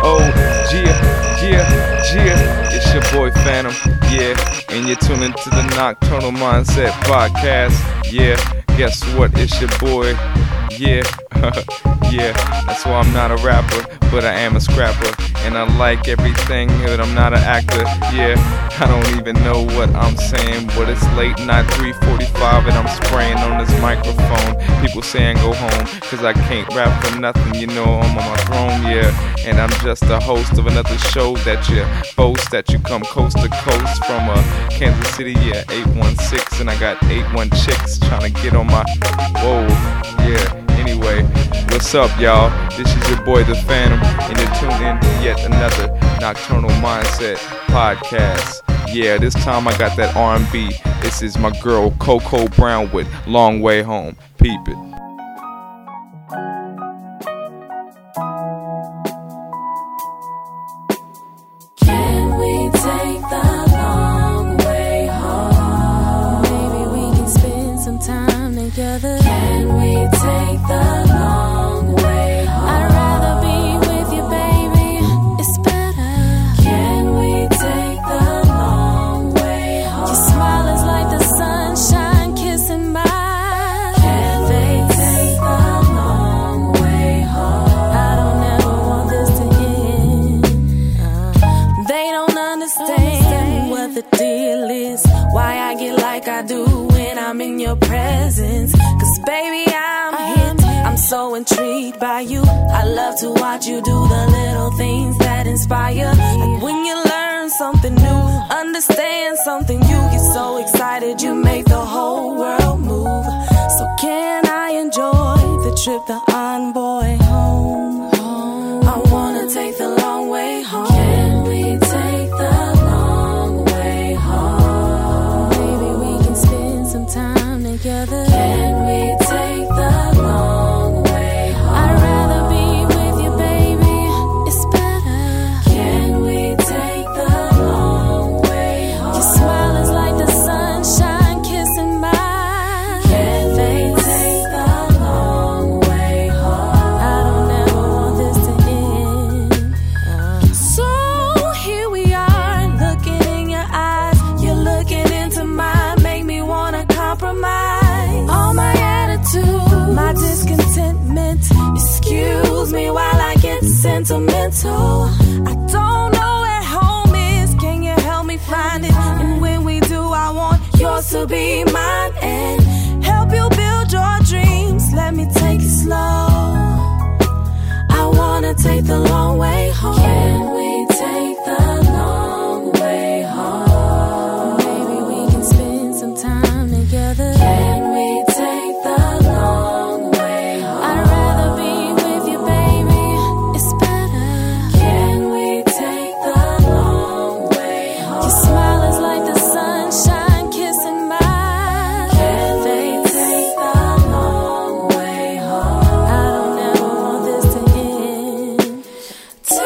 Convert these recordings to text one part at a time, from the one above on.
Oh, yeah, it's your boy Phantom, yeah, and you're tuning to the Nocturnal Mindset Podcast, yeah, guess what, it's your boy, yeah, yeah, that's why I'm not a rapper, but I am a scrapper, and I like everything, but I'm not an actor, yeah, I don't even know what I'm saying, but it's late night, 3:45, and I'm spraying on this microphone, people saying go home, cause I can't rap for nothing, you know, I'm on my throne, yeah, and I'm just the host of another show that you boast, that you come coast to coast from Kansas City, yeah, 816, and I got 81 chicks trying to get on my, whoa, yeah. Anyway, what's up, y'all? This is your boy, The Phantom, and you're tuned in to yet another Nocturnal Mindset Podcast. Yeah, this time I got that R&B. This is my girl, Coco Brown with Long Way Home. Peep it. Can we take the long way home? Maybe we can spend some time together. Can we take the long way home? I'd rather be with you, baby. It's better. Can we take the long way home? Your smile is like the sunshine kissing my. Can they take the long way home? I don't ever want this to end. They don't understand what the deal is. Why I get like I do when I'm in your presence. Cause baby, I'm hit. I'm so intrigued by you. I love to watch you do the little things that inspire. Like when you learn something new, understand something, you get so excited, you make the whole world move. So can I enjoy the trip, the envoy home? I wanna take the long way home. Can we take the long way home? Maybe we can spend some time together. Can we take the long way home? I'd rather be with you, baby. It's better. Can we take the long way home? Your smile is like the sunshine kissing mine. Can they take the long way home? I don't ever want this to end. So here we are, looking in your eyes. You're looking into mine, make me wanna compromise. All my attitude, my discontentment. Excuse me while I get sentimental. I don't know where home is. Can you help me find it? And when we do, I want yours to be mine and help you build your dreams. Let me take it slow. I wanna take the long way home. Can we take the long way home? Maybe we can spend some time together. Can we take the long way home? I'd rather be with you, baby. It's better. Can we take the long way home? Your smile is like the sunshine kissing mine. Can they take the long way home? I don't ever want this to end.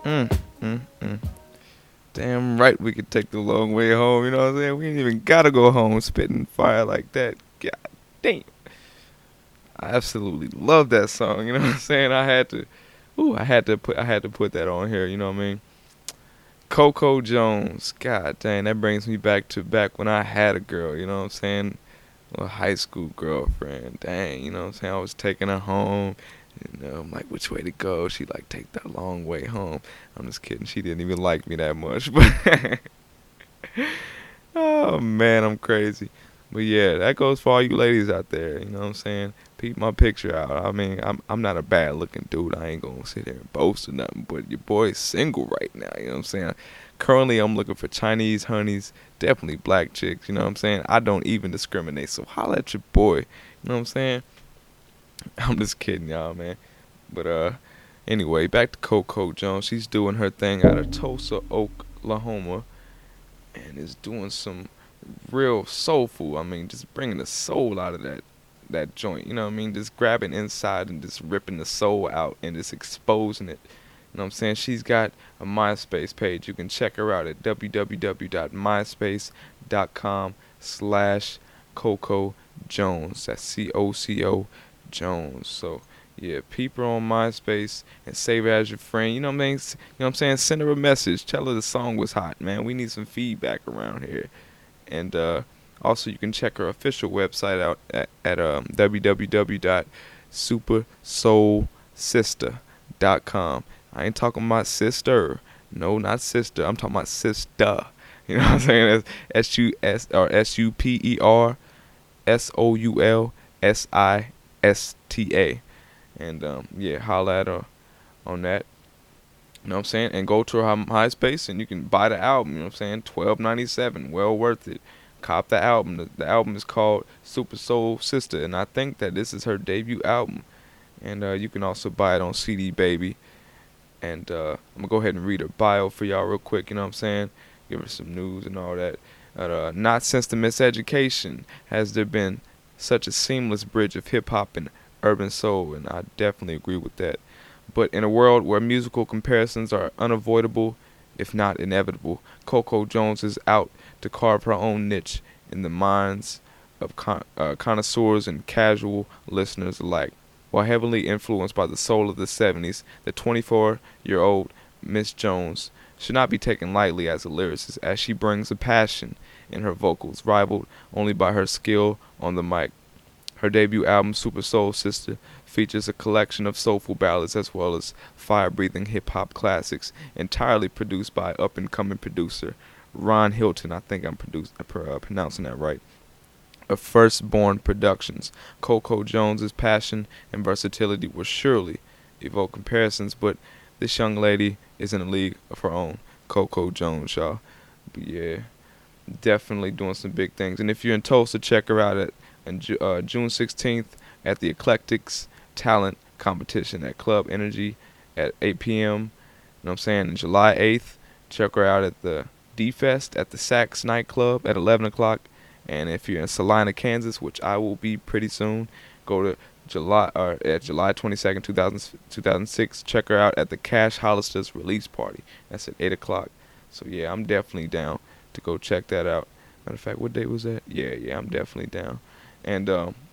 Mm, mm. Damn right we could take the long way home, you know what I'm saying? We ain't even gotta go home spitting fire like that. God damn. I absolutely love that song, you know what I'm saying? I had to put that on here, you know what I mean? Coco Jones. God dang, that brings me back when I had a girl, you know what I'm saying? A high school girlfriend. Dang, you know what I'm saying? I was taking her home. I'm like, which way to go? She like, take that long way home. I'm just kidding. She didn't even like me that much. But oh man, I'm crazy. But yeah, that goes for all you ladies out there. You know what I'm saying? Peep my picture out. I mean, I'm not a bad looking dude. I ain't gonna sit there and boast or nothing. But your boy's single right now. You know what I'm saying? Currently, I'm looking for Chinese honeys, definitely black chicks. You know what I'm saying? I don't even discriminate. So holla at your boy. You know what I'm saying? I'm just kidding, y'all, man. But anyway, back to Coco Jones. She's doing her thing out of Tulsa, Oklahoma, and is doing some real soulful. I mean, just bringing the soul out of that joint. You know what I mean? Just grabbing inside and just ripping the soul out and just exposing it. You know what I'm saying? She's got a MySpace page. You can check her out at www.myspace.com/Coco Jones. That's COCO Jones. So yeah, peep her on MySpace and save her as your friend. You know what I'm saying? You know what I'm saying? Send her a message. Tell her the song was hot, man. We need some feedback around here. And also, you can check her official website out at www.supersoulsister.com. I ain't talking about sister. No, not sister. I'm talking about sister. You know what I'm saying? That's SUPERSOULSISTA. And yeah, holla at her on that. You know what I'm saying? And go to her MySpace and you can buy the album. You know what I'm saying? $12.97. Well worth it. Cop the album. The album is called Super Soul Sister. And I think that this is her debut album. And you can also buy it on CD Baby. And I'm going to go ahead and read her bio for y'all real quick. You know what I'm saying? Give her some news and all that. Not since the Miseducation has there been such a seamless bridge of hip-hop and urban soul. And I definitely agree with that. But in a world where musical comparisons are unavoidable, if not inevitable, Coco Jones is out to carve her own niche in the minds of connoisseurs and casual listeners alike. While heavily influenced by the soul of the 70s, the 24-year-old Miss Jones should not be taken lightly as a lyricist, as she brings a passion in her vocals, rivaled only by her skill on the mic. Her debut album, Super Soul Sister, features a collection of soulful ballads as well as fire-breathing hip-hop classics, entirely produced by up-and-coming producer Ron Hilton. I think I'm pronouncing that right. Of Firstborn Productions. Coco Jones's passion and versatility will surely evoke comparisons, but this young lady is in a league of her own. Coco Jones, y'all. But yeah, definitely doing some big things. And if you're in Tulsa, check her out at June 16th at the Eclectics Talent Competition at Club Energy at 8 p.m. You know what I'm saying? And July 8th, check her out at the D-Fest at the Sax Nightclub at 11 o'clock. And if you're in Salina, Kansas, which I will be pretty soon, go to July 22nd, 2006. Check her out at the Cash Hollister's release party. That's at 8 o'clock. So yeah, I'm definitely down to go check that out. Matter of fact, what day was that? Yeah, I'm definitely down. And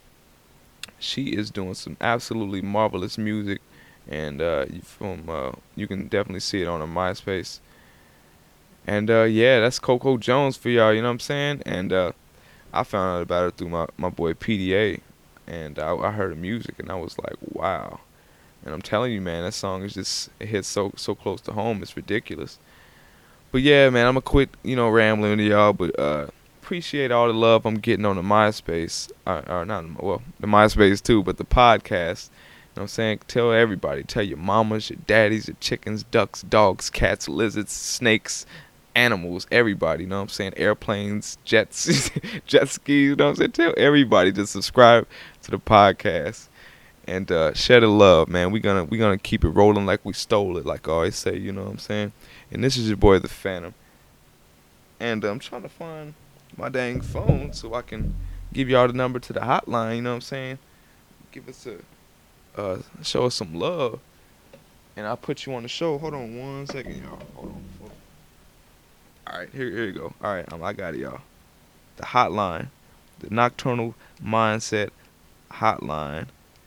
she is doing some absolutely marvelous music, and you can definitely see it on her MySpace. And yeah, that's Coco Jones for y'all. You know what I'm saying? And I found out about her through my boy PDA, and I heard the music, and I was like, wow. And I'm telling you, man, that song is just, it hits so close to home. It's ridiculous. But yeah, man, I'm gonna quit, rambling to y'all, but appreciate all the love I'm getting on the MySpace, the MySpace too, but the podcast. You know what I'm saying? Tell everybody. Tell your mamas, your daddies, your chickens, ducks, dogs, cats, lizards, snakes, animals, everybody. You know what I'm saying? Airplanes, jets, jet skis. You know what I'm saying? Tell everybody to subscribe to the podcast and share the love, man. We gonna keep it rolling like we stole it, like I always say. You know what I'm saying? And this is your boy, the Phantom. And I'm trying to find my dang phone so I can give y'all the number to the hotline. You know what I'm saying? Give us show us some love. and I'll put you on the show. Hold on 1 second, y'all. Hold on. All right, here you go. All right, I got it, y'all. The hotline, the Nocturnal Mindset hotline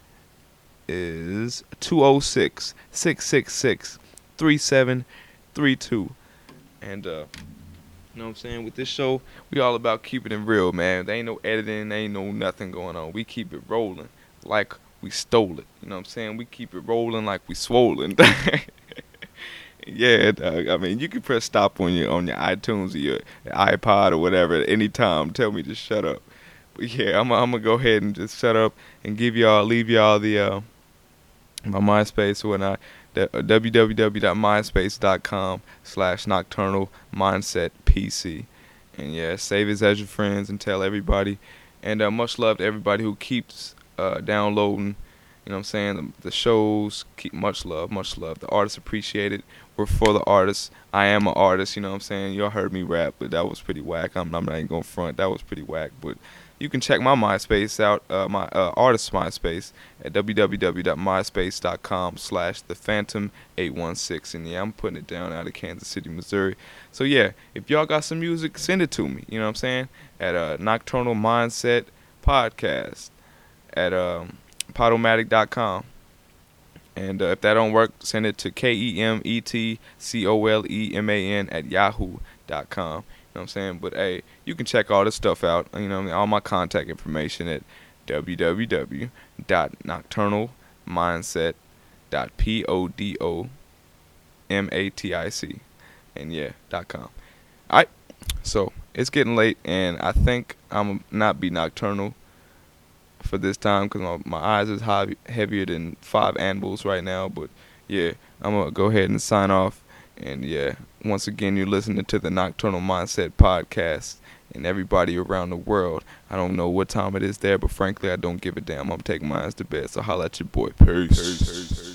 is 206-666-3732. And you know what I'm saying? With this show, we all about keeping it real, man. There ain't no editing, there ain't no nothing going on. We keep it rolling like we stole it. You know what I'm saying? We keep it rolling like we swollen. Yeah, dog. I mean, you can press stop on your iTunes or your iPod or whatever at any time. Tell me to shut up. But yeah, I'm gonna go ahead and just shut up and leave y'all the my MySpace or whatnot. www.myspace.com/nocturnal mindset PC. And yeah, save it as your friends and tell everybody. And much love to everybody who keeps downloading. You know what I'm saying? The shows, keep much love. The artists appreciate it. We're for the artists. I am an artist, you know what I'm saying? Y'all heard me rap, but that was pretty whack. I'm not even going to front. That was pretty whack. But you can check my MySpace out, my artist MySpace, at www.myspace.com/thephantom816. And yeah, I'm putting it down out of Kansas City, Missouri. So yeah, if y'all got some music, send it to me. You know what I'm saying? At Nocturnal Mindset Podcast at Podomatic.com. And if that don't work, send it to KEMETCOLEMAN at yahoo.com. You know what I'm saying? But hey, you can check all this stuff out. You know what I mean? All my contact information at www.nocturnalmindset.podomatic and yeah, .com. Alright, so it's getting late, and I think I'm not be nocturnal for this time because my eyes is heavier than 5 anvils right now. But yeah, I'm gonna go ahead and sign off. And yeah, once again, you're listening to the Nocturnal Mindset Podcast. And everybody around the world, I don't know what time it is there, but frankly, I don't give a damn. I'm taking mine to bed. So holla at your boy. Peace.